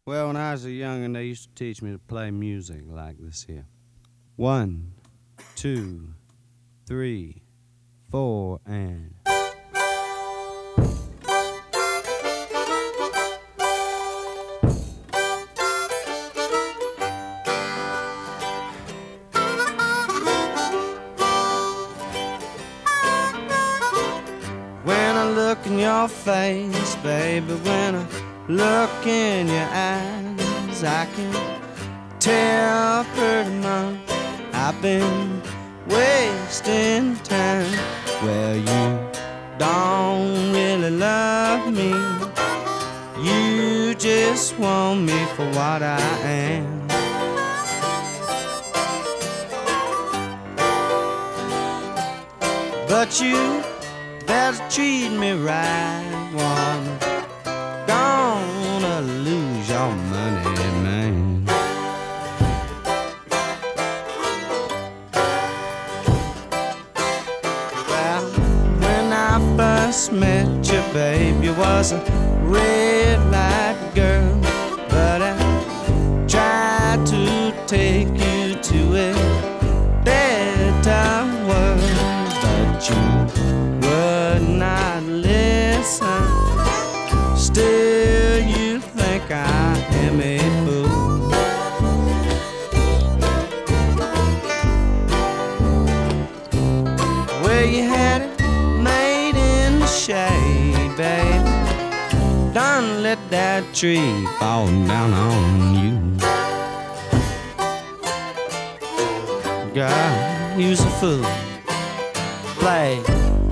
Well, when I was a youngin', they used to teach me to play music like this here. 1, 2, 3, 4, and... When I look in your face, baby, when I look in your eyes, I can tell pretty much I've been wasting time. Well, you don't really love me, you just want me for what I am. But you better treat me right, woman. Gonna lose your money, man. Well, when I first met you, babe, you was a red light girl, but I tried to take you to a better world, but you would not listen. Still you think I am a fool. Well, you had it made in the shade, baby. Don't let that tree fall down on you. God, you's a fool. Play.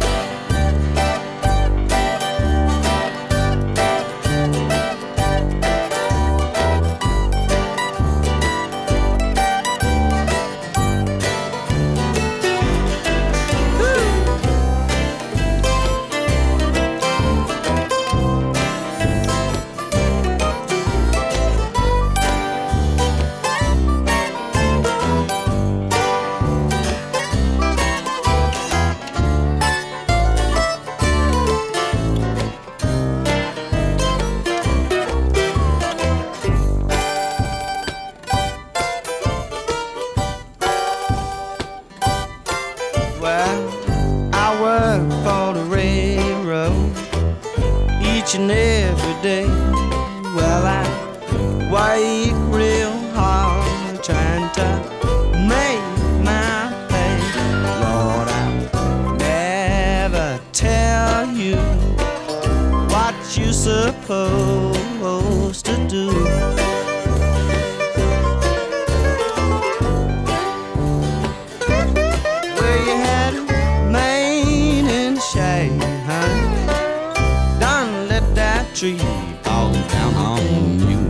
Each and every day. Well, I work real hard trying to make my pay. Lord, I never tell you what you supposed to do. Well, you had it made in the shade, honey. Tree fall down on you.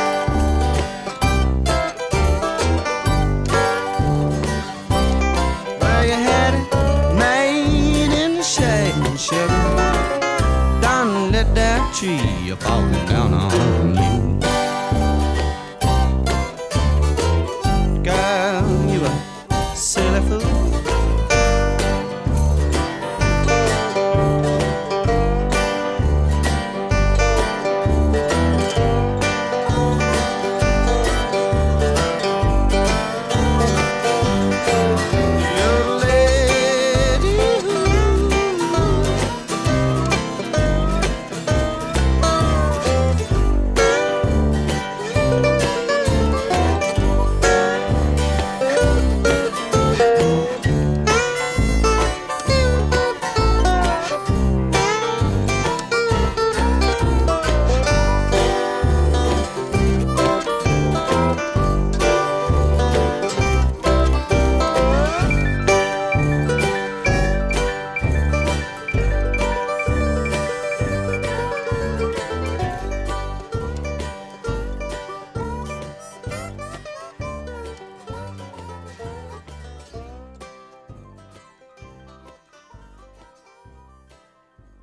Well, you had it made in the shade, sugar. Don't let that tree fall down on